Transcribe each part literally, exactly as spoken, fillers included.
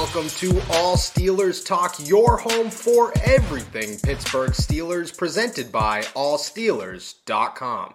welcome to All Steelers Talk, your home for everything Pittsburgh Steelers, presented by all steelers dot com.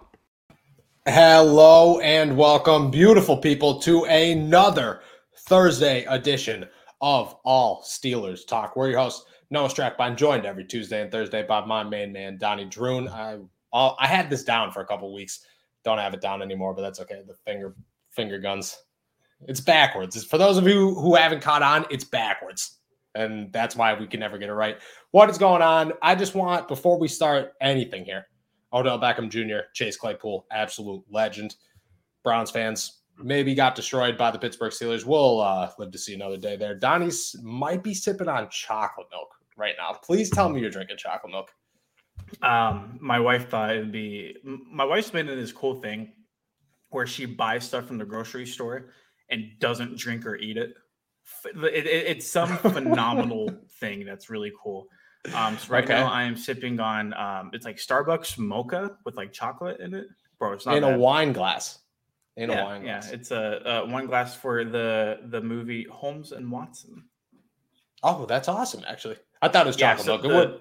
Hello and welcome, beautiful people, to another Thursday edition of All Steelers Talk. We're your hosts, Noah Strackbine. I'm joined every Tuesday and Thursday by my main man, Donnie Droon. I I had this down for a couple weeks. Don't have it down anymore, but that's okay. The finger finger guns. It's backwards. It's, for those of you who haven't caught on, it's backwards. And that's why we can never get it right. What is going on? I just want, before we start anything here, Odell Beckham Junior, Chase Claypool, absolute legend. Browns fans maybe got destroyed by the Pittsburgh Steelers. We'll uh, live to see another day there. Donnie's might be sipping on chocolate milk right now. Please tell me you're drinking chocolate milk. Um, my wife thought it'd be, my wife's been in this cool thing where she buys stuff from the grocery store and doesn't drink or eat it. It, it it's some phenomenal thing that's really cool. Um, so right okay. now I am sipping on, um, it's like Starbucks mocha with like chocolate in it. Bro, it's not in bad. a wine glass. In yeah, a wine glass. Yeah, it's a, a wine glass for the the movie Holmes and Watson. Oh, that's awesome! Actually, I thought it was chocolate yeah, so milk. The, it would.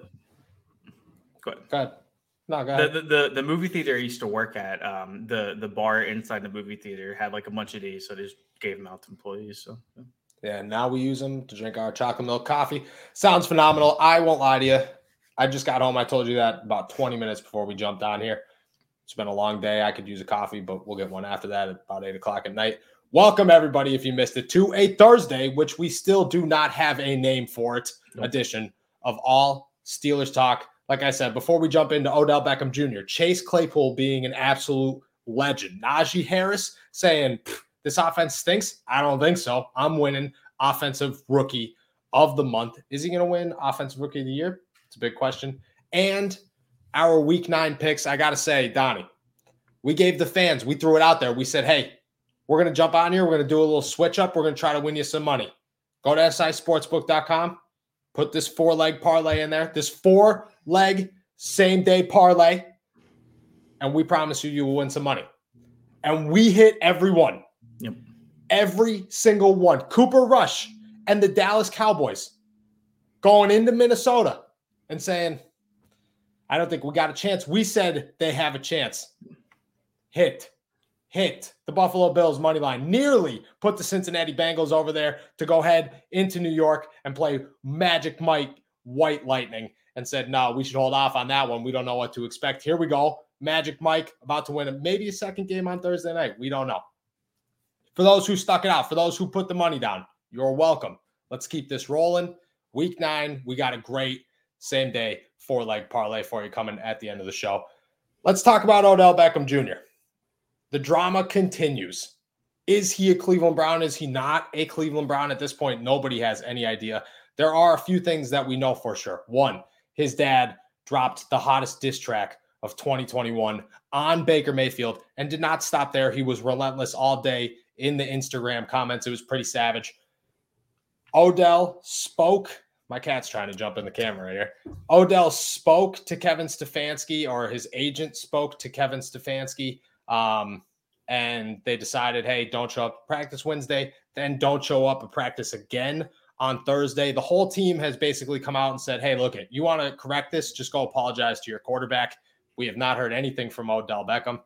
Go ahead. Go ahead. No, go ahead. The, the the the movie theater I used to work at, um, the the bar inside the movie theater had like a bunch of these, so they just gave them out to employees. So yeah. yeah, now we use them to drink our chocolate milk coffee. Sounds phenomenal. I won't lie to you. I just got home. I told you that about twenty minutes before we jumped on here. It's been a long day. I could use a coffee, but we'll get one after that at about eight o'clock at night. Welcome everybody, if you missed it, to a Thursday, which we still do not have a name for it, nope. edition of All Steelers Talk. Like I said, before we jump into Odell Beckham Junior, Chase Claypool being an absolute legend. Najee Harris saying, this offense stinks. I don't think so. I'm winning Offensive Rookie of the Month. Is he going to win Offensive Rookie of the Year? It's a big question. And our Week nine picks, I got to say, Donnie, we gave the fans, we threw it out there. We said, hey, we're going to jump on here. We're going to do a little switch up. We're going to try to win you some money. Go to S I sportsbook dot com. Put this four-leg parlay in there, this four-leg same-day parlay, and we promise you you will win some money. And we hit every one. Yep. Every single one. Cooper Rush and the Dallas Cowboys going into Minnesota and saying, I don't think we got a chance. We said they have a chance. Hit. Hit the Buffalo Bills money line, nearly put the Cincinnati Bengals over there to go head into New York and play Magic Mike White Lightning, and said, no, we should hold off on that one. We don't know what to expect. Here we go. Magic Mike about to win maybe a second game on Thursday night. We don't know. For those who stuck it out, for those who put the money down, you're welcome. Let's keep this rolling. Week nine, we got a great same day four-leg parlay for you coming at the end of the show. Let's talk about Odell Beckham Junior The drama continues. Is he a Cleveland Brown? Is he not a Cleveland Brown at this point? Nobody has any idea. There are a few things that we know for sure. One, his dad dropped the hottest diss track of twenty twenty-one on Baker Mayfield and did not stop there. He was relentless all day in the Instagram comments. It was pretty savage. Odell spoke. My cat's trying to jump in the camera right here. Odell spoke to Kevin Stefanski, or his agent spoke to Kevin Stefanski. Um, and they decided, hey, don't show up to practice Wednesday, then don't show up at practice again on Thursday. The whole team has basically come out and said, hey, look, it, you want to correct this? Just go apologize to your quarterback. We have not heard anything from Odell Beckham.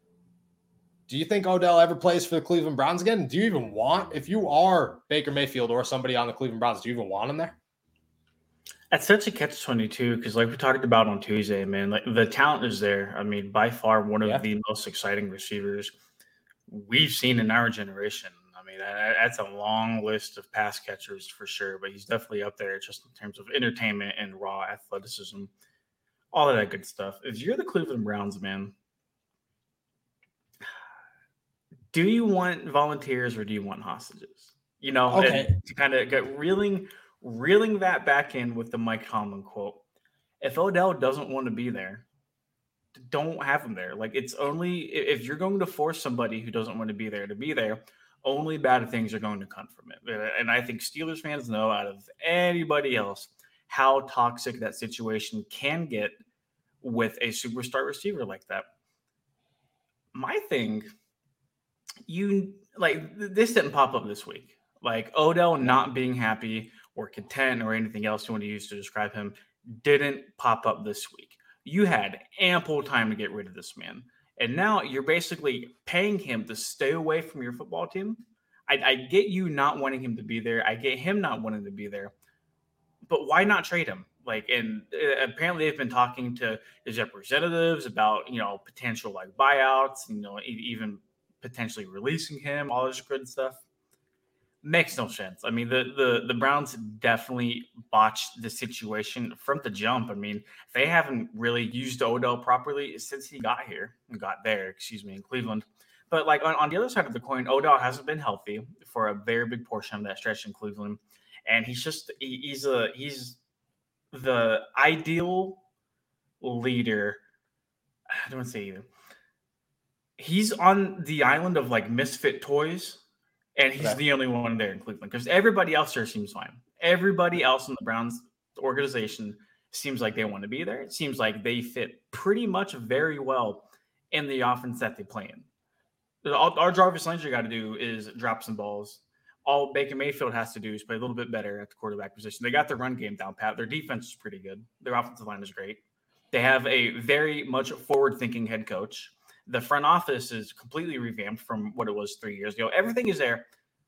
Do you think Odell ever plays for the Cleveland Browns again? Do you even want, if you are Baker Mayfield or somebody on the Cleveland Browns, do you even want him there? That's such a catch twenty-two because, like we talked about on Tuesday, man, like the talent is there. I mean, by far one of yeah. the most exciting receivers we've seen in our generation. I mean, that's a long list of pass catchers for sure, but he's definitely up there just in terms of entertainment and raw athleticism, all of that good stuff. If you're the Cleveland Browns, man, do you want volunteers or do you want hostages? You know, okay. to kind of get reeling. Reeling that back in with the Mike Tomlin quote. If Odell doesn't want to be there, don't have him there. Like, it's only if you're going to force somebody who doesn't want to be there to be there, only bad things are going to come from it. And I think Steelers fans know out of anybody else how toxic that situation can get with a superstar receiver like that. My thing, you like this didn't pop up this week. Like Odell not being happy or content or anything else you want to use to describe him didn't pop up this week. You had ample time to get rid of this man. And now you're basically paying him to stay away from your football team. I, I get you not wanting him to be there. I get him not wanting to be there. But why not trade him? Like, and uh, apparently they've been talking to his representatives about, you know, potential like buyouts, you know, e- even potentially releasing him, all this good stuff. Makes no sense. I mean, the, the the Browns definitely botched the situation from the jump. I mean, they haven't really used Odell properly since he got here, got there, excuse me, in Cleveland. But like on, on the other side of the coin, Odell hasn't been healthy for a very big portion of that stretch in Cleveland, and he's just he, he's a he's the ideal leader. I don't want to say either. He's on the island of like misfit toys, and he's okay. the only one there in Cleveland because everybody else there seems fine. Everybody else in the Browns organization seems like they want to be there. It seems like they fit pretty much very well in the offense that they play in. All, all Jarvis Landry got to do is drop some balls. All Baker Mayfield has to do is play a little bit better at the quarterback position. They got their run game down pat. Their defense is pretty good. Their offensive line is great. They have a very much forward-thinking head coach. The front office is completely revamped from what it was three years ago. Everything is there.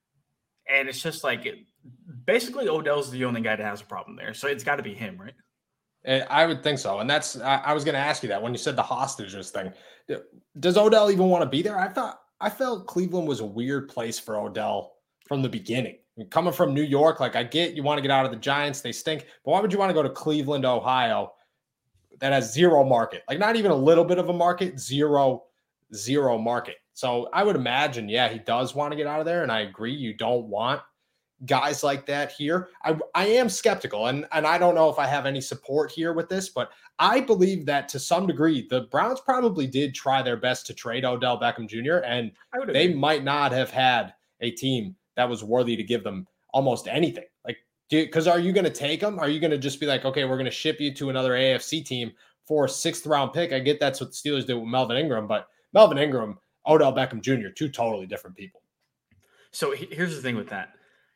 And it's just like, it, basically Odell's the only guy that has a problem there. So it's got to be him, right? I would think so. And that's, I, I was going to ask you that when you said the hostages thing. Does Odell even want to be there? I thought, I felt Cleveland was a weird place for Odell from the beginning. Coming from New York, like I get you want to get out of the Giants, they stink. But why would you want to go to Cleveland, Ohio, that has zero market? Like not even a little bit of a market, zero, zero market. So I would imagine, yeah, he does want to get out of there. And I agree, you don't want guys like that here. I, I am skeptical, and, and I don't know if I have any support here with this, but I believe that to some degree, the Browns probably did try their best to trade Odell Beckham Junior, and they might not have had a team that was worthy to give them almost anything. Like, because are you going to take them? Are you going to just be like, okay, we're going to ship you to another A F C team for a sixth round pick? I get that's what the Steelers did with Melvin Ingram, but Melvin Ingram, Odell Beckham Junior, two totally different people. So here's the thing with that.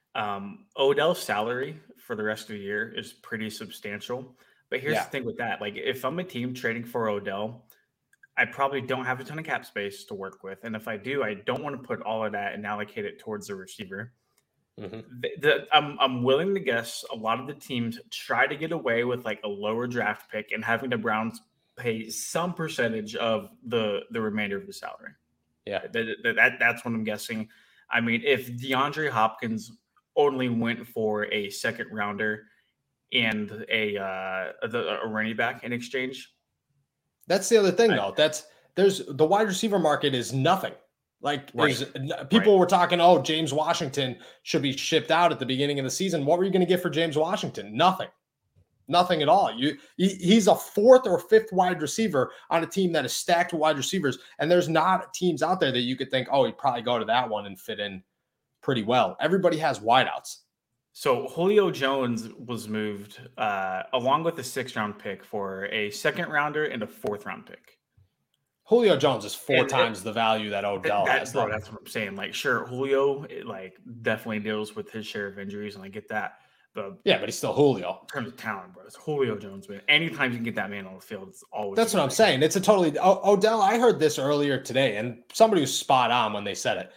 Um, Odell's salary for the rest of the year is pretty substantial. But here's yeah. the thing with that. Like, if I'm a team trading for Odell, I probably don't have a ton of cap space to work with. And if I do, I don't want to put all of that and allocate it towards the receiver. Mm-hmm. The, the, I'm, I'm willing to guess a lot of the teams try to get away with like a lower draft pick and having the Browns pay some percentage of the, the remainder of the salary. Yeah, that, that, that that's what I'm guessing. I mean, if DeAndre Hopkins only went for a second rounder and a uh, a, a running back in exchange, that's the other thing, I, though. That's there's the wide receiver market is nothing. Like right. people right. were talking, oh, James Washington should be shipped out at the beginning of the season. What were you going to get for James Washington? Nothing. Nothing at all. You, he, he's a fourth or fifth wide receiver on a team that is stacked with wide receivers, and there's not teams out there that you could think, oh, he'd probably go to that one and fit in pretty well. Everybody has wideouts. So Julio Jones was moved uh, along with a sixth-round pick for a second-rounder and a fourth-round pick. Julio Jones is four and times it, the value that Odell that, has. Bro, that's what I'm saying. Like, sure, Julio it, like definitely deals with his share of injuries, and I get that. But yeah, but he's still Julio. In terms of talent, bro, it's Julio Jones. Man, anytime you can get that man on the field, it's always. That's what I'm saying. It's a totally o- Odell. I heard this earlier today, and somebody was spot on when they said it.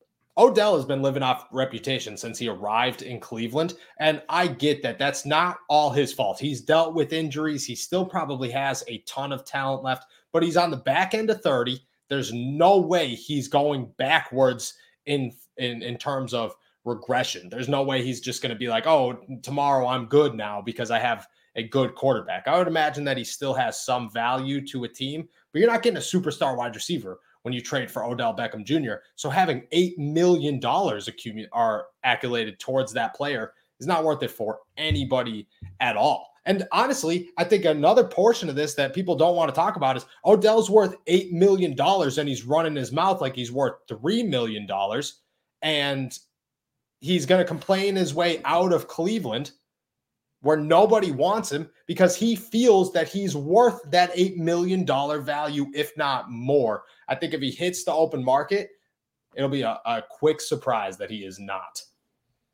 Odell has been living off reputation since he arrived in Cleveland, and I get that. That's not all his fault. He's dealt with injuries. He still probably has a ton of talent left, but he's on the back end of thirty. There's no way he's going backwards in in in terms of regression. There's no way he's just going to be like, oh, tomorrow I'm good now because I have a good quarterback. I would imagine that he still has some value to a team, but you're not getting a superstar wide receiver when you trade for Odell Beckham Junior So having eight million dollars accumulate are accoladed towards that player is not worth it for anybody at all. And honestly, I think another portion of this that people don't want to talk about is Odell's worth eight million dollars and he's running his mouth like he's worth three million dollars. And he's going to complain his way out of Cleveland where nobody wants him because he feels that he's worth that eight million dollars value, if not more. I think if he hits the open market, it'll be a, a quick surprise that he is not.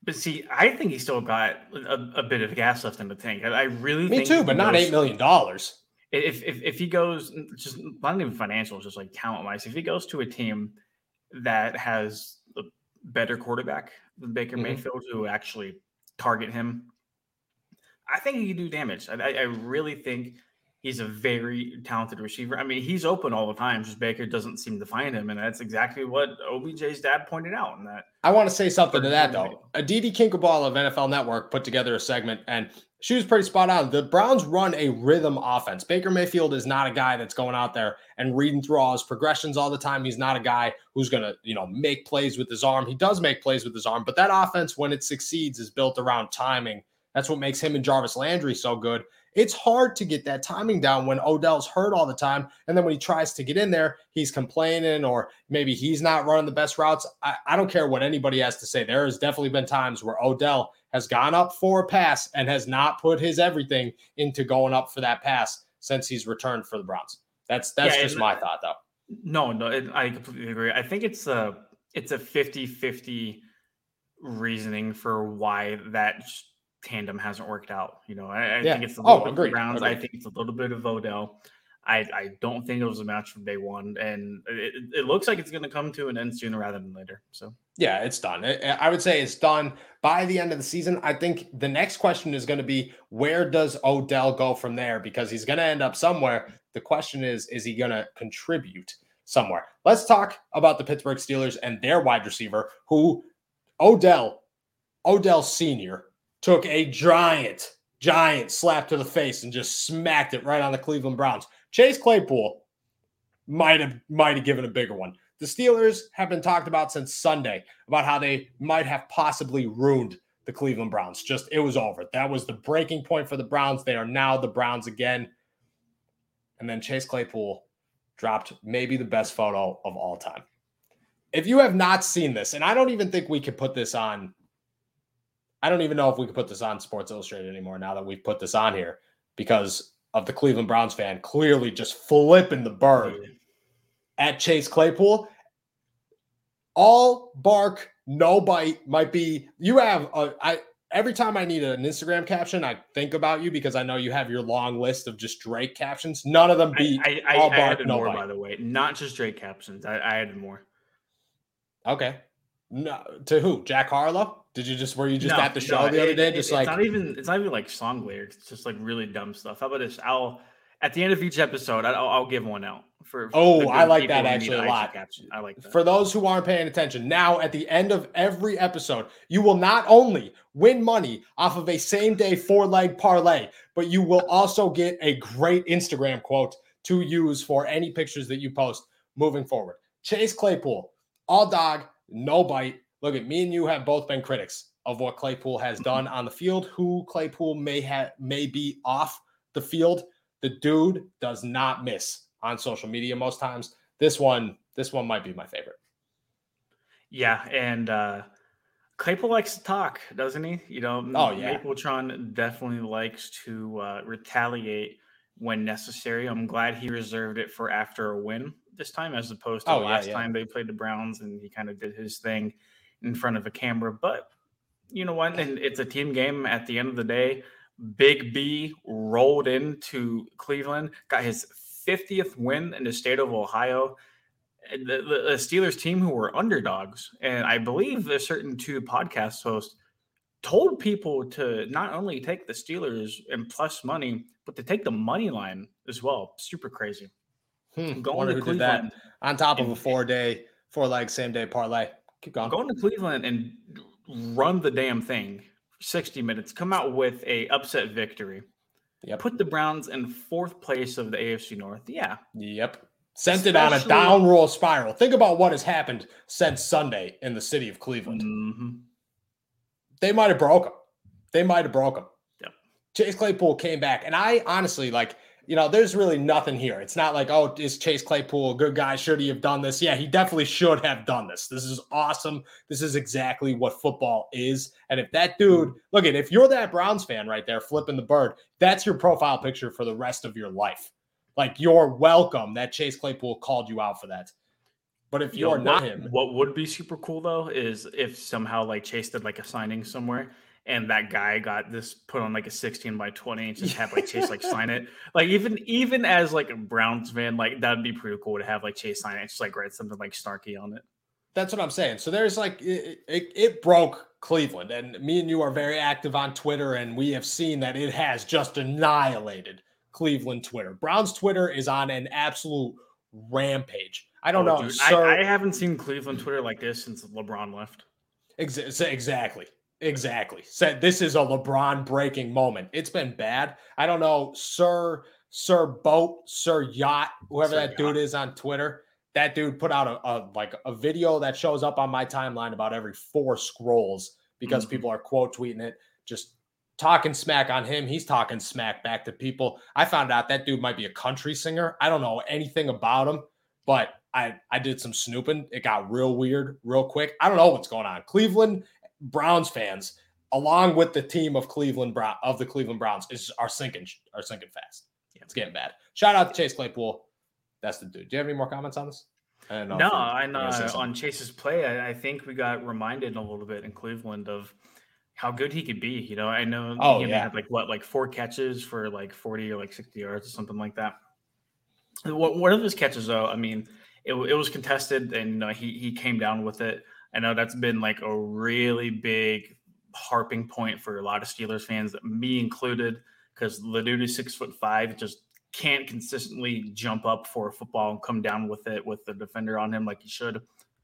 But see, I think he still got a, a bit of gas left in the tank. I, I really Me think too, but not eight million dollars. If, if if he goes, just not even financials, just like talent wise, if he goes to a team that has a better quarterback than Baker mm-hmm. Mayfield, who actually target him, I think he can do damage. I, I really think he's a very talented receiver. I mean, he's open all the time, just Baker doesn't seem to find him, and that's exactly what O B J's dad pointed out. In that, I want to say something to that though. Aditi Kinkhabwala of N F L Network put together a segment, and she was pretty spot on. The Browns run a rhythm offense. Baker Mayfield is not a guy that's going out there and reading through all his progressions all the time. He's not a guy who's going to, you know, make plays with his arm. He does make plays with his arm, but that offense, when it succeeds, is built around timing. That's what makes him and Jarvis Landry so good. It's hard to get that timing down when Odell's hurt all the time. And then when he tries to get in there, he's complaining, or maybe he's not running the best routes. I, I don't care what anybody has to say. There has definitely been times where Odell has gone up for a pass and has not put his everything into going up for that pass since he's returned for the Browns. That's that's yeah, just my thought, though. No, no, it, I completely agree. I think it's a it's a fifty-fifty reasoning for why that tandem hasn't worked out. You know, I, I yeah. think it's a little oh, bit agreed. of Browns. Agreed. I think it's a little bit of Odell. I, I don't think it was a match from day one, and it, it looks like it's going to come to an end sooner rather than later. So yeah, it's done. I would say it's done by the end of the season. I think the next question is going to be, where does Odell go from there? Because he's going to end up somewhere. The question is, is he going to contribute somewhere? Let's talk about the Pittsburgh Steelers and their wide receiver, who Odell, Odell Senior took a giant, giant slap to the face and just smacked it right on the Cleveland Browns. Chase Claypool might have might have given a bigger one. The Steelers have been talked about since Sunday about how they might have possibly ruined the Cleveland Browns. Just, it was over. That was the breaking point for the Browns. They are now the Browns again. And then Chase Claypool dropped maybe the best photo of all time. If you have not seen this, and I don't even think we could put this on, I don't even know if we could put this on Sports Illustrated anymore now that we've put this on here, because of the Cleveland Browns fan clearly just flipping the bird at Chase Claypool. All bark, no bite might be, you have, a, I every time I need an Instagram caption, I think about you because I know you have your long list of just Drake captions. None of them beat I, I, all I, bark, I added no more, bite. By the way, not just Drake captions. I, I added more. Okay. No, to who? Jack Harlow? Did you just, were you just no, at the show no, the other it, day? It, just it's like, not even, it's not even like song lyrics. It's just like really dumb stuff. How about this? I'll, at the end of each episode, I'll, I'll give one out for. Oh, I like that actually a lot. Caption. I like that. For those who aren't paying attention, now at the end of every episode, you will not only win money off of a same day four leg parlay, but you will also get a great Instagram quote to use for any pictures that you post moving forward. Chase Claypool, all dog, no bite. Look, at me and you have both been critics of what Claypool has done on the field, who Claypool may have may be off the field. The dude does not miss on social media most times. This one, this one might be my favorite. Yeah, and uh, Claypool likes to talk, doesn't he? You know, oh yeah, Mapletron definitely likes to uh, retaliate when necessary. I'm glad he reserved it for after a win this time, as opposed to oh, last yeah, yeah. time they played the Browns and he kind of did his thing in front of a camera. But you know what? And it's a team game at the end of the day. Big B rolled into Cleveland, got his fiftieth win in the state of Ohio. The, the, the Steelers team, who were underdogs, and I believe a certain two podcast hosts told people to not only take the Steelers and plus money, but to take the money line as well. Super crazy. Hmm, going to Cleveland on top of a four-day, four-leg, same-day parlay. Keep going. Going to Cleveland and run the damn thing for sixty minutes, come out with a upset victory. Yep. Put the Browns in fourth place of the A F C North. Yeah. Yep. Sent it on a downward spiral. Think about what has happened since Sunday in the city of Cleveland. Mm-hmm. They might have broke him. They might have broke him. Yep. Chase Claypool came back. And I honestly, like, you know, there's really nothing here. It's not like, oh, is Chase Claypool a good guy? Should he have done this? Yeah, he definitely should have done this. This is awesome. This is exactly what football is. And if that dude, look at, if you're that Browns fan right there flipping the bird, that's your profile picture for the rest of your life. Like, you're welcome that Chase Claypool called you out for that. But if You know, you're not what him, what would be super cool though is if somehow like Chase did like a signing somewhere and that guy got this put on like a sixteen by twenty and just have like Chase like sign it. Like even even as like a Browns fan, like that'd be pretty cool to have like Chase sign it. Just like write something like snarky on it. that's what I'm saying. So there's like it, it, it broke Cleveland, and me and you are very active on Twitter, and we have seen that it has just annihilated Cleveland Twitter. Browns Twitter is on an absolute rampage. I don't Oh, know, dude, sir. I, I haven't seen Cleveland Twitter like this since LeBron left. Ex- exactly. Exactly. Said this is a LeBron breaking moment. It's been bad. I don't know, Sir Sir Boat, Sir Yacht, whoever Sir that Yacht. dude is on Twitter. That dude put out a, a like a video that shows up on my timeline about every four scrolls because Mhm. people are quote tweeting it, just talking smack on him. He's talking smack back to people. I found out that dude might be a country singer. I don't know anything about him, but I I did some snooping. It got real weird real quick. I don't know what's going on. Cleveland Browns fans, along with the team of Cleveland Brown of the Cleveland Browns, is are sinking are sinking fast. Yeah, it's getting bad. Shout out to Chase Claypool. That's the dude. Do you have any more comments on this? I don't know. No, if you're, I you're gonna say know something. on Chase's play, I, I think we got reminded a little bit in Cleveland of how good he could be. You know, I know Oh, he only yeah. had like what, like four catches for like forty or like sixty yards or something like that. One one of his catches, though, I mean, it, it was contested, and you know, he he came down with it. I know that's been like a really big harping point for a lot of Steelers fans, me included, because the dude is six foot five, just can't consistently jump up for a football and come down with it with the defender on him like he should.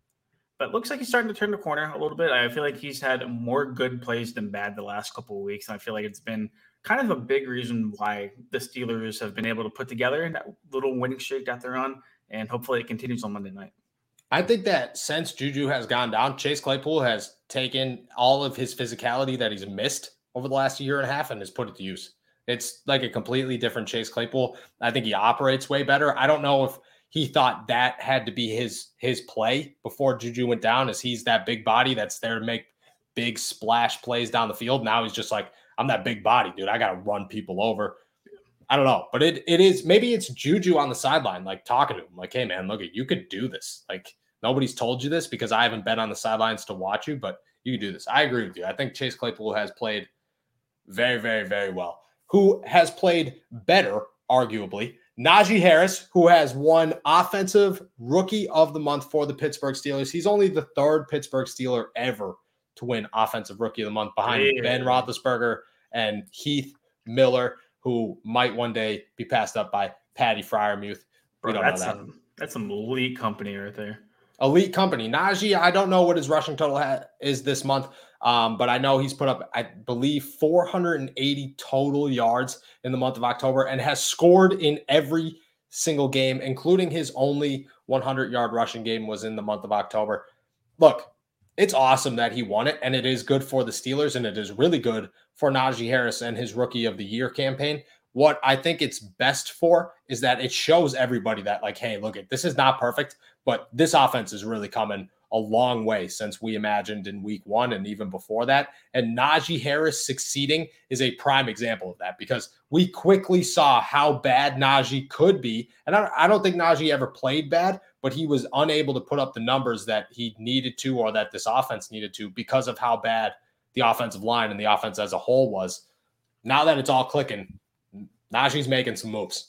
But it looks like he's starting to turn the corner a little bit. I feel like he's had more good plays than bad the last couple of weeks. And I feel like it's been kind of a big reason why the Steelers have been able to put together that little winning streak that they're on. And hopefully it continues on Monday night. I think that since Juju has gone down, Chase Claypool has taken all of his physicality that he's missed over the last year and a half and has put it to use. It's like a completely different Chase Claypool. I think he operates way better. I don't know if he thought that had to be his his play before Juju went down, as he's that big body that's there to make big splash plays down the field. Now he's just like, I'm that big body, dude. I got to run people over. I don't know, but it it is, maybe it's Juju on the sideline, like talking to him, like, hey man, look, you could do this. Like, nobody's told you this because I haven't been on the sidelines to watch you, but you can do this. I agree with you. I think Chase Claypool has played very, very, very well. Who has played better, arguably? Najee Harris, who has won Offensive Rookie of the Month for the Pittsburgh Steelers. He's only the third Pittsburgh Steeler ever to win Offensive Rookie of the Month, behind Yeah. Ben Roethlisberger and Heath Miller, who might one day be passed up by Patty Fryermuth. We Bro, don't that's know that. some that's some elite company right there. Elite company. Najee, I don't know what his rushing total ha- is this month, um, but I know he's put up, I believe, four hundred eighty total yards in the month of October and has scored in every single game, including his only hundred-yard rushing game was in the month of October. Look, it's awesome that he won it, and it is good for the Steelers, and it is really good for Najee Harris and his Rookie of the Year campaign. What I think it's best for is that it shows everybody that, like, hey, look, this is not perfect, but this offense is really coming a long way since we imagined in week one and even before that. And Najee Harris succeeding is a prime example of that, because we quickly saw how bad Najee could be. And I, I don't think Najee ever played bad, but he was unable to put up the numbers that he needed to, or that this offense needed to, because of how bad the offensive line and the offense as a whole was. Now that it's all clicking, Najee's making some moves.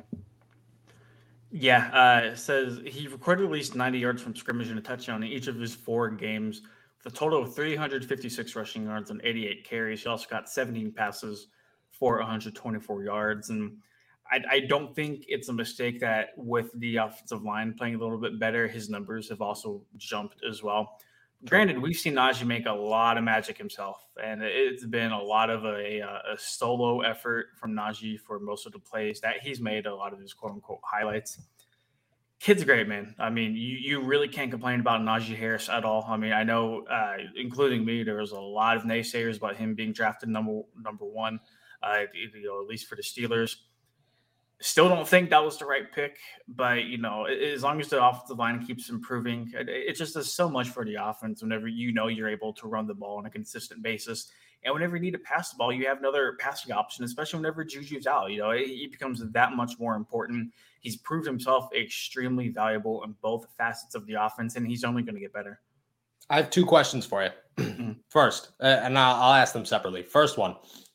Yeah, uh, it says he recorded at least ninety yards from scrimmage and a touchdown in each of his four games, with a total of three hundred fifty-six rushing yards and eighty-eight carries. He also got seventeen passes for one hundred twenty-four yards. And I, I don't think it's a mistake that with the offensive line playing a little bit better, his numbers have also jumped as well. Granted, we've seen Najee make a lot of magic himself, and it's been a lot of a, a solo effort from Najee for most of the plays that he's made, a lot of his quote-unquote highlights. Kid's great, man. I mean, you, you really can't complain about Najee Harris at all. I mean, I know, uh, including me, there was a lot of naysayers about him being drafted number number one, uh, you know, at least for the Steelers. Still don't think that was the right pick, but, you know, as long as the offensive line keeps improving, it, it just does so much for the offense whenever you know you're able to run the ball on a consistent basis. And whenever you need to pass the ball, you have another passing option, especially whenever Juju's out. You know, he becomes that much more important. He's proved himself extremely valuable in both facets of the offense, and he's only going to get better. I have two questions for you. First, uh, and I'll, I'll ask them separately. First one,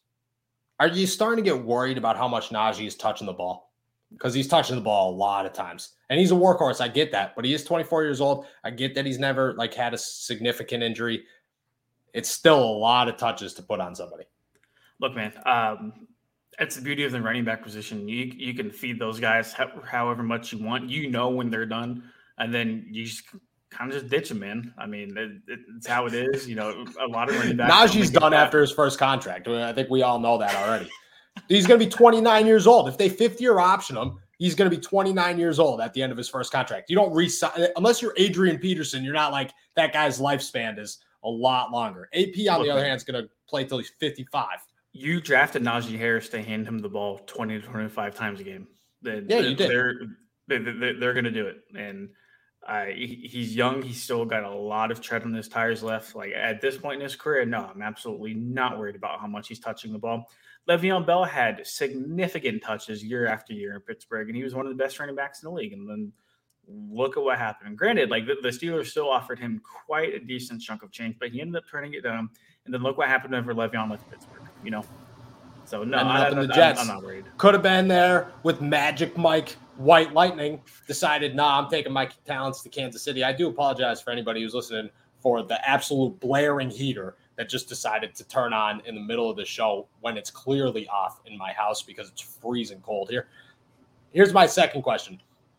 are you starting to get worried about how much Najee is touching the ball? Because he's touching the ball a lot of times. And he's a workhorse. I get that. But he is twenty-four years old. I get that he's never like had a significant injury. It's still a lot of touches to put on somebody. Look, man, um, that's the beauty of the running back position. You you can feed those guys however much you want. You know when they're done. And then you just kind of just ditch them, man. I mean, it, it's how it is. You know, a lot of running backs. Najee's done that. after his first contract. I think we all know that already. He's going to be twenty-nine years old. If they fifth-year option him, he's going to be twenty-nine years old at the end of his first contract. You don't re-sign unless you're Adrian Peterson. You're not like that guy's lifespan is a lot longer. A P, on Look, the other hand, is going to play till he's fifty-five. You drafted Najee Harris to hand him the ball twenty to twenty-five times a game. They, yeah, you did. They're, they're, they're going to do it. And uh, he, he's young. He's still got a lot of tread on his tires left. Like at this point in his career, no, I'm absolutely not worried about how much he's touching the ball. Le'Veon Bell had significant touches year after year in Pittsburgh, and he was one of the best running backs in the league. And then look at what happened. And granted, like the, the Steelers still offered him quite a decent chunk of change, but he ended up turning it down. And then look what happened whenever Le'Veon left Pittsburgh, you know? So, no, I, I, the Jets. I'm, I'm not worried. Could have been there with Magic Mike White Lightning. Decided, nah, I'm taking my talents to Kansas City. I do apologize for anybody who's listening for the absolute blaring heater that just decided to turn on in the middle of the show when it's clearly off in my house because it's freezing cold here. Here's my second question.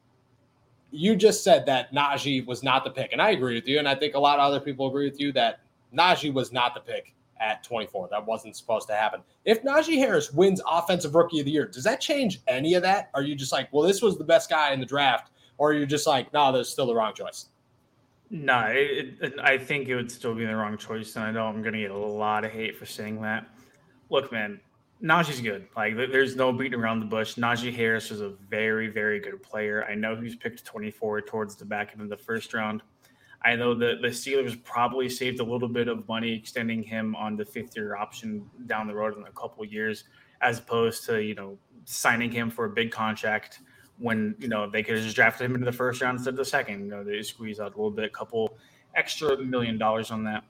You just said that Najee was not the pick, and I agree with you, and I think a lot of other people agree with you that Najee was not the pick at twenty-four. That wasn't supposed to happen. If Najee Harris wins Offensive Rookie of the Year, does that change any of that? Are you just like, well, this was the best guy in the draft, or are you just like, no, that's still the wrong choice? No, it, it, I think it would still be the wrong choice, and I know I'm going to get a lot of hate for saying that. Look, man, Najee's good. Like, there's no beating around the bush. Najee Harris is a very, very good player. I know he's picked twenty-four towards the back end of the first round. I know that the Steelers probably saved a little bit of money extending him on the fifth-year option down the road in a couple of years, as opposed to, you know, signing him for a big contract when, you know, they could have just drafted him into the first round instead of the second. You know, they squeeze out a little bit, a couple extra million dollars on that.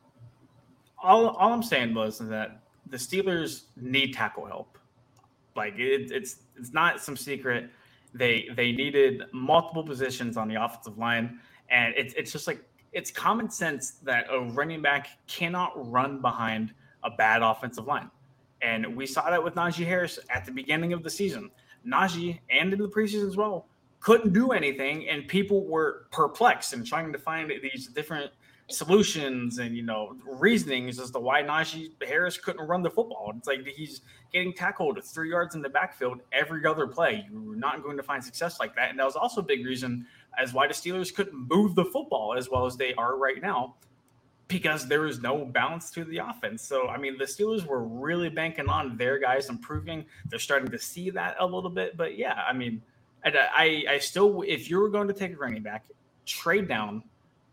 All, all I'm saying was that the Steelers need tackle help. Like, it, it's it's not some secret. They they needed multiple positions on the offensive line, and it's it's just like it's common sense that a running back cannot run behind a bad offensive line. And we saw that with Najee Harris at the beginning of the season. Najee, and in the preseason as well, couldn't do anything, and people were perplexed and trying to find these different solutions and, you know, reasonings as to why Najee Harris couldn't run the football. It's like he's getting tackled three yards in the backfield every other play. You're not going to find success like that. And that was also a big reason as why the Steelers couldn't move the football as well as they are right now, because there was no balance to the offense. So, I mean, the Steelers were really banking on their guys improving. They're starting to see that a little bit. But, yeah, I mean, I, I, I still – if you were going to take a running back, trade down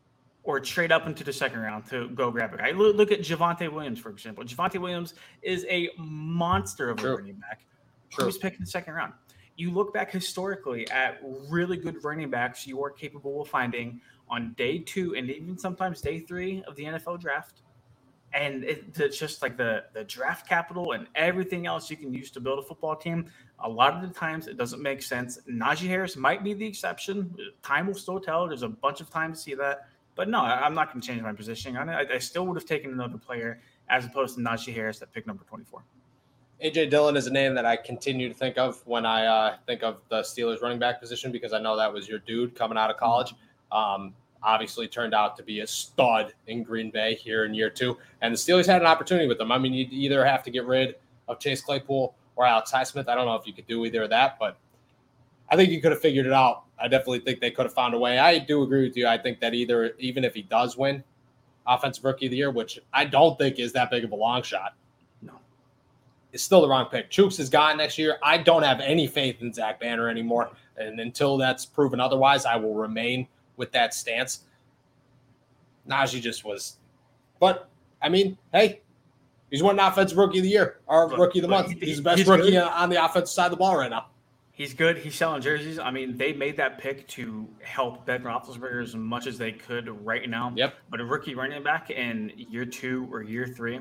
or trade up into the second round to go grab a guy. Look, look at Javonte Williams, for example. Javonte Williams is a monster of True. a running back. True. He was picked in the second round. You look back historically at really good running backs you are capable of finding on day two and even sometimes day three of the N F L draft. And it, it's just like the, the draft capital and everything else you can use to build a football team. A lot of the times it doesn't make sense. Najee Harris might be the exception. Time will still tell. There's a bunch of time to see that. But no, I'm not going to change my positioning on it. I, I still would have taken another player as opposed to Najee Harris at pick number twenty-four. A J Dillon is a name that I continue to think of when I uh, think of the Steelers running back position, because I know that was your dude coming out of college. Um, obviously turned out to be a stud in Green Bay here in year two. And the Steelers had an opportunity with them. I mean, you'd either have to get rid of Chase Claypool or Alex Highsmith. I don't know if you could do either of that, but I think you could have figured it out. I definitely think they could have found a way. I do agree with you. I think that either, even if he does win Offensive Rookie of the Year, which I don't think is that big of a long shot. No. is still the wrong pick. Chooks is gone next year. I don't have any faith in Zach Banner anymore. And until that's proven otherwise, I will remain with that stance. Najee just was. But, I mean, hey, he's won Offensive Rookie of the Year or Look, Rookie of the look, Month. he- He's the best he's rookie good. on the offensive side of the ball right now. He's good. He's selling jerseys. I mean, they made that pick to help Ben Roethlisberger as much as they could right now. Yep. But a rookie running back in year two or year three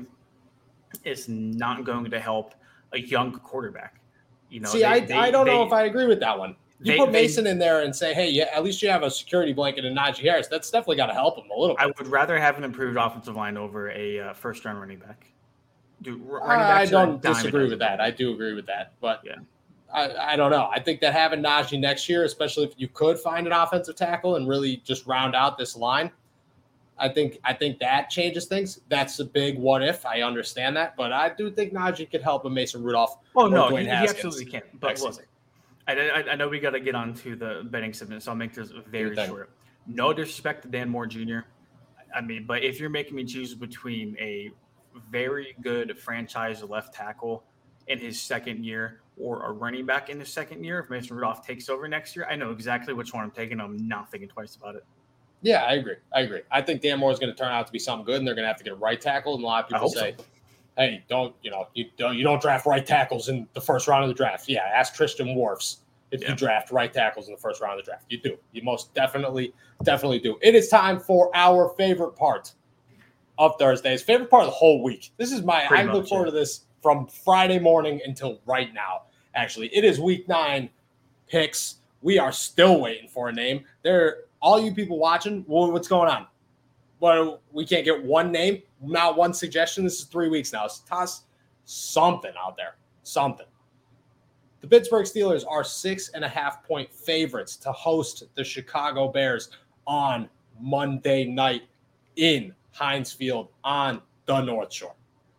is not going to help a young quarterback. You know, See, they- I, they- I don't know they- if I agree with that one. You they- put they- Mason in there and say, hey, yeah, at least you have a security blanket in Najee Harris. That's definitely got to help him a little bit. I would rather have an improved offensive line over a uh, first-round running back. Dude, r- running I backs are a don't dime a disagree dozen. with that. I do agree with that. But Yeah. I, I don't know. I think that having Najee next year, especially if you could find an offensive tackle and really just round out this line, I think I think that changes things. That's a big what if. I understand that. But I do think Najee could help a Mason Rudolph. Oh, or no, Dwayne he, he Haskins absolutely can. But next look, season. I, I, I know we got to get on to the betting segment, so I'll make this very thing. short. No disrespect to Dan Moore Junior I mean, but if you're making me choose between a very good franchise left tackle in his second year or a running back in his second year, if Mason Rudolph takes over next year, I know exactly which one I'm taking. I'm not thinking twice about it. Yeah, I agree. I agree. I think Dan Moore is going to turn out to be something good, and they're going to have to get a right tackle. And a lot of I people hope say, so. "Hey, don't you know you don't you don't draft right tackles in the first round of the draft." Yeah, ask Tristan Wirfs if Yeah. you draft right tackles in the first round of the draft. You do. You most definitely definitely do. It is time for our favorite part of Thursdays. Favorite part of the whole week. This is my. Pretty I look much, forward yeah. to this from Friday morning until right now. Actually, it is week nine picks. We are still waiting for a name. There, all you people watching, well, what's going on? Well, we can't get one name, not one suggestion. This is three weeks now. So toss something out there, something. The Pittsburgh Steelers are six and a half point favorites to host the Chicago Bears on Monday night in Heinz Field on the North Shore.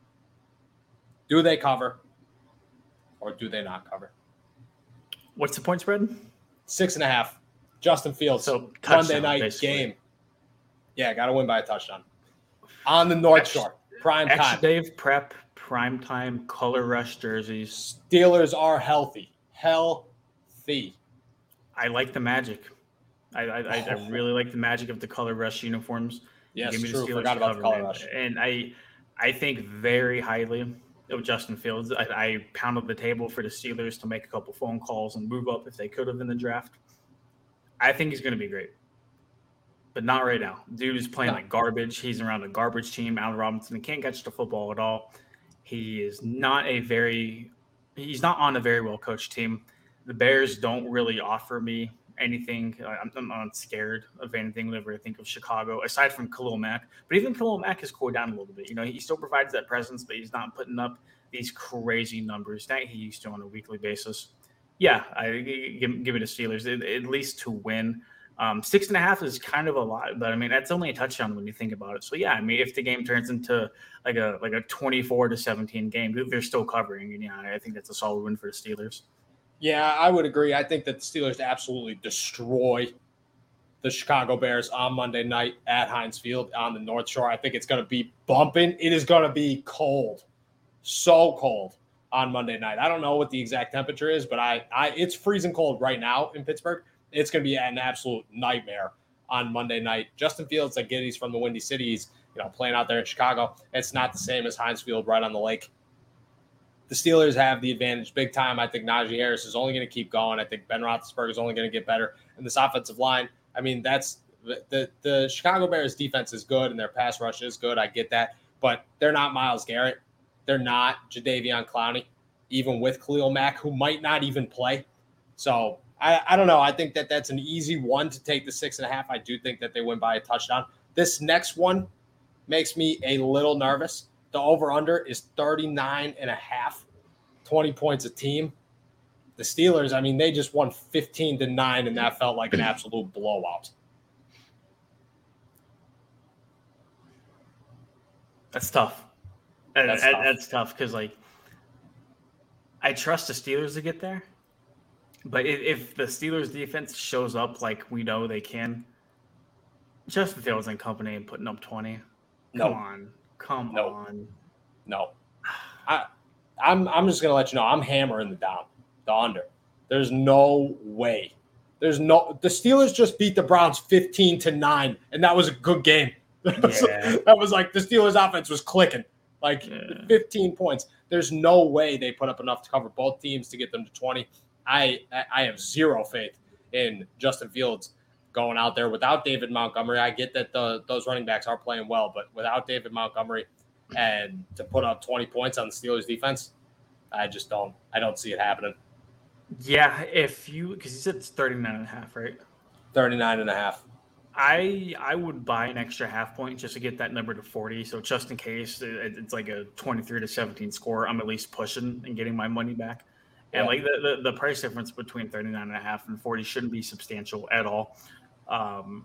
Do they cover or do they not cover? What's the point spread? Six and a half. Justin Fields, So, Monday touchdown, night basically. game. Yeah, got to win by a touchdown. On the North Extra- Shore, prime Extra time. Dave prep, prime time, color rush jerseys. Steelers are healthy. Healthy. I like the magic. I I, I I really like the magic of the color rush uniforms. Yes, Give me the true. Steelers Forgot to about the cover, color man. rush. And I I think very highly of Justin Fields. I, I pounded the table for the Steelers to make a couple phone calls and move up if they could have in the draft. I think he's going to be great, but not right now. Dude is playing No. like garbage. He's around a garbage team. Allen Robinson he can't catch the football at all. He is not a very he's not on a very well coached team. The Bears don't really offer me anything. I'm, I'm not scared of anything whenever I think of Chicago, aside from Khalil Mack. But even Khalil Mack has cooled down a little bit. You know, he still provides that presence, but he's not putting up these crazy numbers that he used to on a weekly basis. Yeah, I give, give it to Steelers at, at least to win. Um, six and a half is kind of a lot, but I mean that's only a touchdown when you think about it. So yeah, I mean if the game turns into like a like a twenty-four to seventeen game, they're still covering, and yeah, I think that's a solid win for the Steelers. Yeah, I would agree. I think that the Steelers absolutely destroy the Chicago Bears on Monday night at Heinz Field on the North Shore. I think it's going to be bumping. It is going to be cold, so cold on Monday night. I don't know what the exact temperature is, but I, I it's freezing cold right now in Pittsburgh. It's going to be an absolute nightmare on Monday night. Justin Fields, like Giddy's from the Windy City, he's you know playing out there in Chicago. It's not the same as Heinz Field right on the lake. The Steelers have the advantage big time. I think Najee Harris is only going to keep going. I think Ben Roethlisberger is only going to get better. And this offensive line, I mean, that's the, the the Chicago Bears defense is good and their pass rush is good. I get that, but they're not Myles Garrett. They're not Jadeveon Clowney, even with Khalil Mack, who might not even play. So I, I don't know. I think that that's an easy one to take the six and a half. I do think that they win by a touchdown. This next one makes me a little nervous. The over-under is thirty-nine and a half, twenty points a team. The Steelers, I mean, they just won fifteen to nine, and that felt like an absolute blowout. That's tough. That- That's that- tough. That's tough because, like, I trust the Steelers to get there. But if, if the Steelers defense shows up like we know they can, Justin Fields and company and putting up twenty. Come No. on. Come No. on. No. I I'm I'm just gonna let you know I'm hammering the down, the under. There's no way. There's no the Steelers just beat the Browns fifteen to nine, and that was a good game. Yeah. That was like the Steelers offense was clicking. Like Yeah. fifteen points. There's no way they put up enough to cover both teams to get them to twenty. I I have zero faith in Justin Fields going out there without David Montgomery. I get that the those running backs are playing well, but without David Montgomery and to put up twenty points on the Steelers defense, I just don't I don't see it happening. Yeah, if you because you said it's thirty-nine and a half, right? thirty-nine and a half. I I would buy an extra half point just to get that number to forty. So just in case it, it's like a twenty-three to seventeen score, I'm at least pushing and getting my money back. And Yeah. like the, the, the price difference between thirty-nine and a half and forty shouldn't be substantial at all. Um,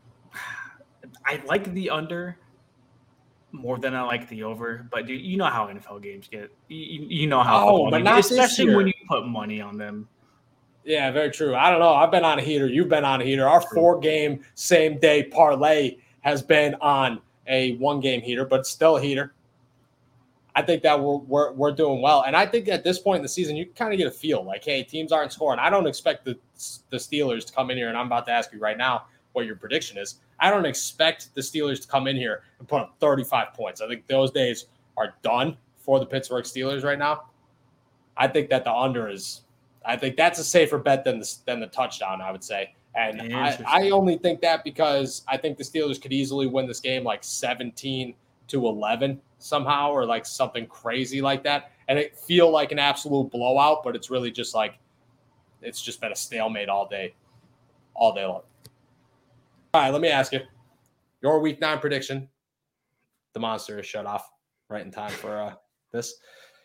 I like the under more than I like the over, but dude, you know how N F L games get. You, you know how, Oh, football but games- not this especially year. when you put money on them. Yeah, very true. I don't know. I've been on a heater. You've been on a heater. Our four-game same-day parlay has been on a one-game heater, but still a heater. I think that we're, we're we're doing well. And I think at this point in the season, you kind of get a feel like, hey, teams aren't scoring. I don't expect the, the Steelers to come in here, and I'm about to ask you right now what your prediction is. I don't expect the Steelers to come in here and put up thirty-five points. I think those days are done for the Pittsburgh Steelers right now. I think that the under is – I think that's a safer bet than the, than the touchdown, I would say. And I, I only think that because I think the Steelers could easily win this game like seventeen to eleven somehow, or like something crazy like that. And it feel like an absolute blowout, but it's really just like it's just been a stalemate all day, all day long. All right, let me ask you. Your week nine prediction. The monster is shut off right in time for uh, this.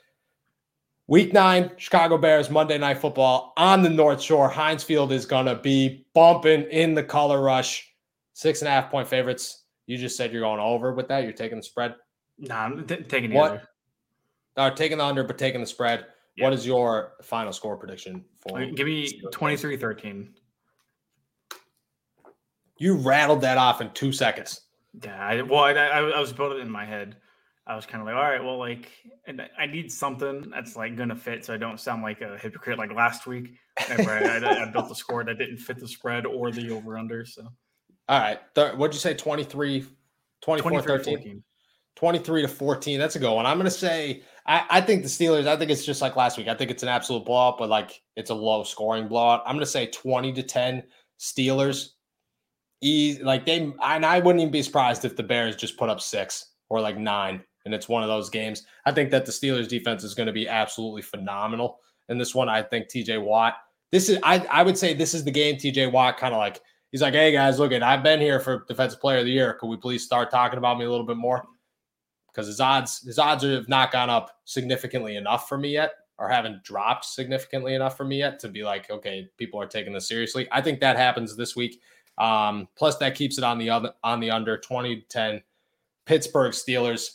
Week nine, Chicago Bears, Monday Night Football on the North Shore. Heinz Field is going to be bumping in the color rush. Six and a half point favorites. You just said you're going over with that. You're taking the spread. No, nah, I'm t- taking the what? under. Uh, taking the under, but taking the spread. Yeah. What is your final score prediction for? Give me twenty-three thirteen. You rattled that off in two seconds. Yeah, I, well, I, I, I was building it in my head. I was kind of like, all right, well, like, and I need something that's like going to fit so I don't sound like a hypocrite like last week. Whenever I, I, I built a score that didn't fit the spread or the over under. So, all right. Th- what'd you say? twenty-three, twenty-four, thirteen? twenty-three to fourteen. That's a good one. I'm going to say, I, I think the Steelers, I think it's just like last week. I think it's an absolute blowout, but like it's a low scoring blowout. I'm going to say twenty to ten Steelers. Easy, like they, and I wouldn't even be surprised if the Bears just put up six or like nine. And it's one of those games. I think that the Steelers defense is going to be absolutely phenomenal in this one. I think T J Watt, this is, I, I would say this is the game T J Watt kind of like, he's like, hey guys, look at, I've been here for Defensive Player of the Year. Could we please start talking about me a little bit more? Because his odds, his odds have not gone up significantly enough for me yet, or haven't dropped significantly enough for me yet to be like, okay, people are taking this seriously. I think that happens this week. Um, plus that keeps it on the other, on the under twenty to ten Pittsburgh Steelers.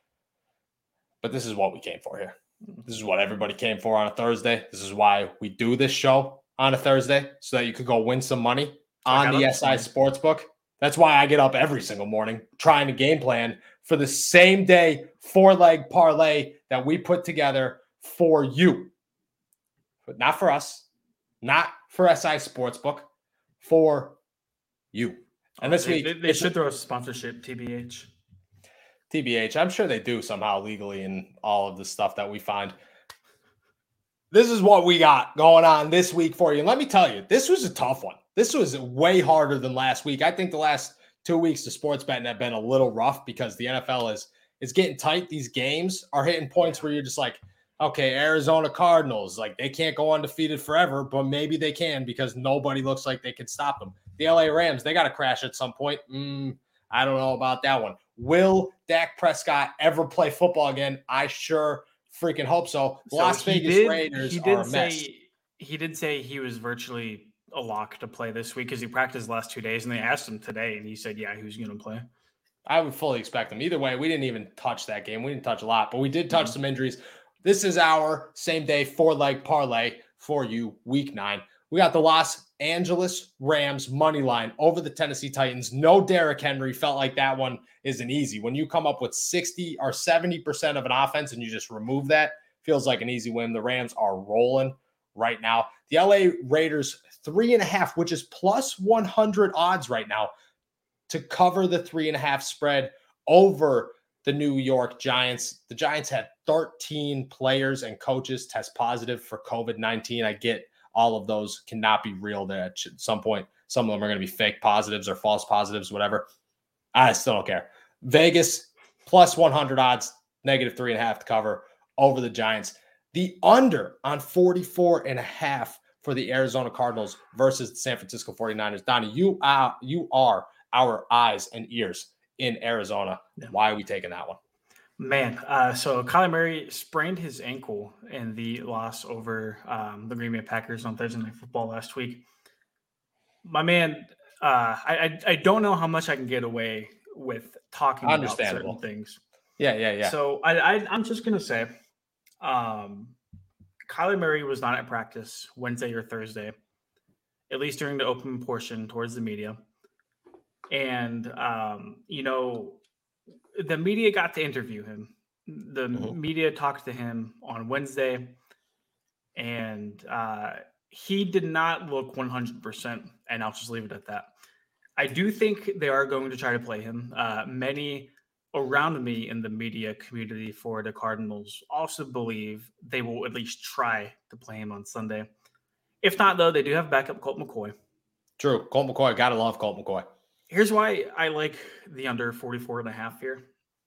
But this is what we came for here. This is what everybody came for on a Thursday. This is why we do this show on a Thursday, so that you could go win some money on the S I Sportsbook. That's why I get up every single morning trying to game plan for the same day four-leg parlay that we put together for you. But not for us, not for S I Sportsbook, for you. And this they, week, they, they should throw a sponsorship, T B H. T B H. I'm sure they do somehow legally in all of the stuff that we find. This is what we got going on this week for you. And let me tell you, this was a tough one. This was way harder than last week. I think the last two weeks of sports betting have been a little rough because the N F L is, is getting tight. These games are hitting points where you're just like, okay, Arizona Cardinals, like they can't go undefeated forever, but maybe they can because nobody looks like they can stop them. The L A Rams, they got to crash at some point. Mm, I don't know about that one. Will Dak Prescott ever play football again? I sure freaking hope so. so Las Vegas did, Raiders he did are a mess. Say, he did say he was virtually a lock to play this week because he practiced the last two days, and they asked him today, and he said, yeah, he was going to play. I would fully expect him. Either way, we didn't even touch that game. We didn't touch a lot, but we did touch mm-hmm. some injuries. This is our same-day four-leg parlay for you, week nine. We got the Los Angeles Rams money line over the Tennessee Titans. No Derrick Henry. Felt like that one isn't easy. When you come up with sixty or seventy percent of an offense and you just remove that, feels like an easy win. The Rams are rolling right now. The L A Raiders, three and a half, which is plus one hundred odds right now to cover the three and a half spread over the New York Giants. The Giants had thirteen players and coaches test positive for COVID nineteen. I get all of those cannot be real. There at some point, some of them are going to be fake positives or false positives, whatever. I still don't care. Vegas plus one hundred odds, negative three and a half to cover over the Giants. The under on forty-four and a half for the Arizona Cardinals versus the San Francisco forty-niners. Donnie, you are, you are our eyes and ears in Arizona. Yeah. Why are we taking that one? Man, uh, so Kyler Murray sprained his ankle in the loss over um, the Green Bay Packers on Thursday Night Football last week. My man, uh, I, I I don't know how much I can get away with talking about certain things. Yeah, yeah, yeah. So I, I I'm just gonna say, um, Kyler Murray was not at practice Wednesday or Thursday, at least during the open portion towards the media, and um, you know. The media got to interview him. The mm-hmm. media talked to him on Wednesday, and uh, he did not look one hundred percent, and I'll just leave it at that. I do think they are going to try to play him. Uh, many around me in the media community for the Cardinals also believe they will at least try to play him on Sunday. If not, though, they do have backup Colt McCoy. True. Colt McCoy. Gotta love Colt McCoy. Here's why I like the under forty-four and a half here.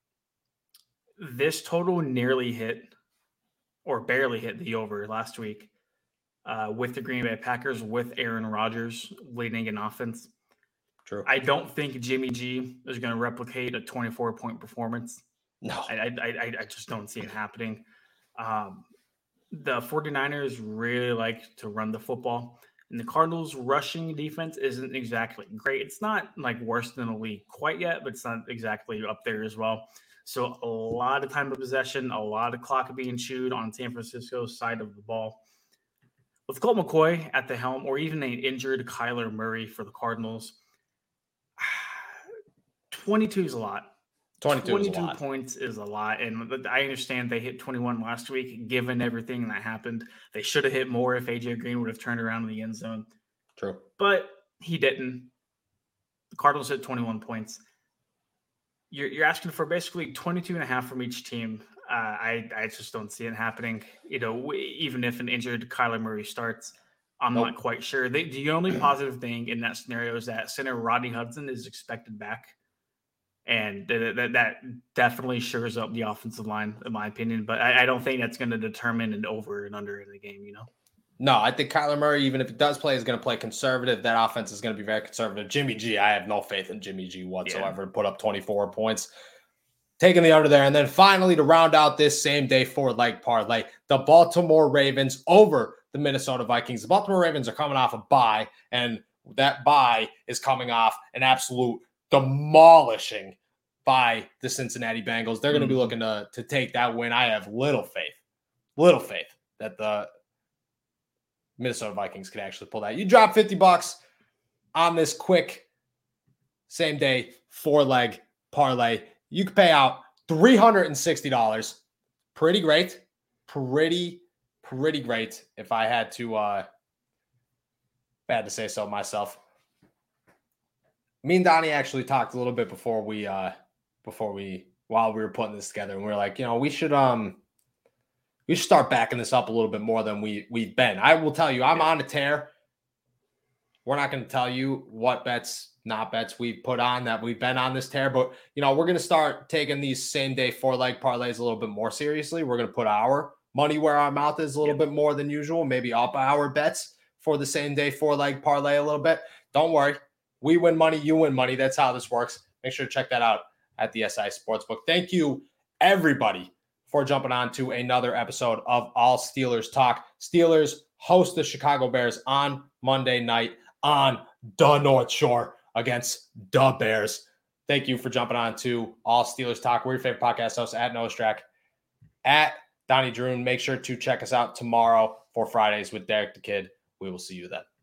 This total nearly hit or barely hit the over last week uh, with the Green Bay Packers with Aaron Rodgers leading in offense. True. I don't think Jimmy G is going to replicate a twenty-four point performance. No. I, I, I just don't see it happening. Um, the forty-niners really like to run the football. And the Cardinals' rushing defense isn't exactly great. It's not like worse than the league quite yet, but it's not exactly up there as well. So a lot of time of possession, a lot of clock being chewed on San Francisco's side of the ball. With Colt McCoy at the helm, or even an injured Kyler Murray for the Cardinals, twenty-two is a lot. twenty-two, twenty-two is a lot. Points is a lot. And I understand they hit twenty-one last week, given everything that happened. They should have hit more if A J Green would have turned around in the end zone. True. But he didn't. The Cardinals hit twenty-one points. You're, you're asking for basically twenty-two and a half from each team. Uh, I, I just don't see it happening. You know, even if an injured Kyler Murray starts, I'm nope. not quite sure. They, the only positive thing in that scenario is that center Rodney Hudson is expected back. And that, that, that definitely shores up the offensive line, in my opinion. But I, I don't think that's going to determine an over and under in the game, you know? No, I think Kyler Murray, even if he does play, is going to play conservative. That offense is going to be very conservative. Jimmy G, I have no faith in Jimmy G whatsoever yeah. to put up twenty-four points. Taking the under there. And then finally, to round out this same day four-leg parlay, the Baltimore Ravens over the Minnesota Vikings. The Baltimore Ravens are coming off a bye, and that bye is coming off an absolute demolishing by the Cincinnati Bengals. They're going to be looking to, to take that win. I have little faith, little faith that the Minnesota Vikings can actually pull that. You drop fifty bucks on this quick same day four leg parlay. You can pay out three hundred sixty dollars. Pretty great. Pretty, pretty great. If I had to, uh, if I had to say so myself. Me and Donnie actually talked a little bit before we, uh, before we, while we were putting this together, and we were like, you know, we should, um, we should start backing this up a little bit more than we we've been. I will tell you, I'm on a tear. We're not going to tell you what bets, not bets we've put on that we've been on this tear, but you know, we're going to start taking these same day four leg parlays a little bit more seriously. We're going to put our money where our mouth is a little bit more than usual, maybe up our bets for the same day four leg parlay a little bit. Don't worry. We win money, you win money. That's how this works. Make sure to check that out at the S I Sportsbook. Thank you, everybody, for jumping on to another episode of All Steelers Talk. Steelers host the Chicago Bears on Monday night on the North Shore against the Bears. Thank you for jumping on to All Steelers Talk. We're your favorite podcast host at Noah Strack, at Donnie Droon. Make sure to check us out tomorrow for Fridays with Derek the Kid. We will see you then.